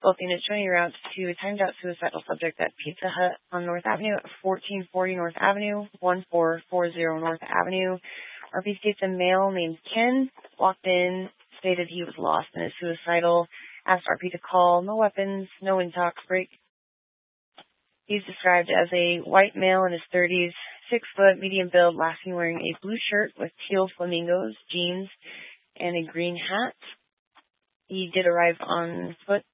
Both units joining routes to a timed-out suicidal subject at Pizza Hut on North Avenue at 1440 North Avenue, 1440 North Avenue. RP states a male named Ken walked in, stated he was lost and is suicidal, asked RP to call, no weapons, no intox break. He's described as a white male in his 30s, 6 foot, medium build, last seen wearing a blue shirt with teal flamingos, jeans, and a green hat. He did arrive on foot